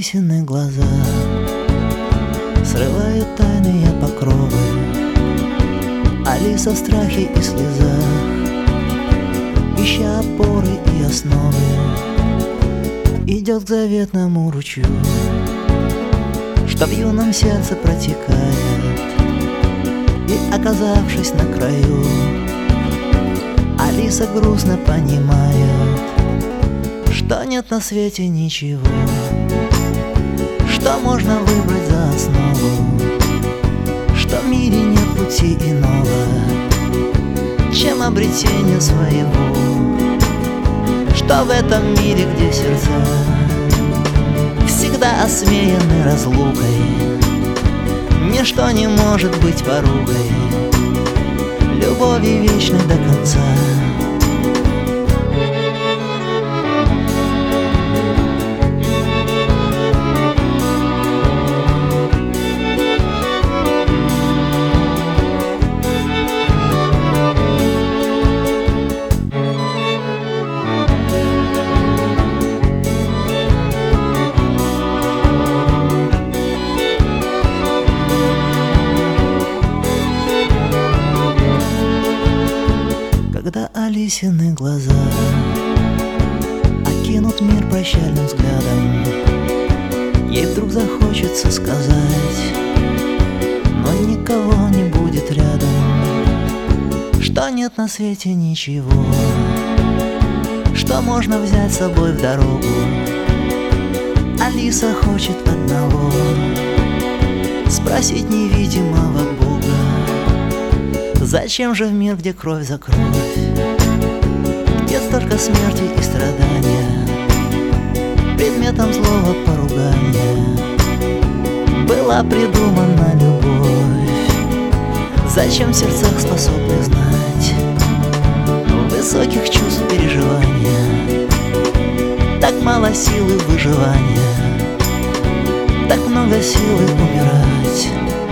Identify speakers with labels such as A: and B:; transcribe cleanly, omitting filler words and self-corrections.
A: Алисины глаза срывают тайные покровы. Алиса в страхе и слезах, ища опоры и основы, идет к заветному ручью, что в юном сердце протекает. И, оказавшись на краю, Алиса грустно понимает, что нет на свете ничего, что можно выбрать за основу, что в мире нет пути иного, чем обретение своего, что в этом мире, где сердца всегда осмеяны разлукой, ничто не может быть поругой любови вечной до конца. Когда Алисины глаза окинут мир прощальным взглядом, ей вдруг захочется сказать, но никого не будет рядом, что нет на свете ничего, что можно взять с собой в дорогу. Алиса хочет одного — спросить невидимого Бога: зачем же в мир, где кровь за кровь, где столько смерти и страдания, предметом злого поругания была придумана любовь? Зачем в сердцах способны знать высоких чувств переживания так мало силы выживания, так много силы умирать?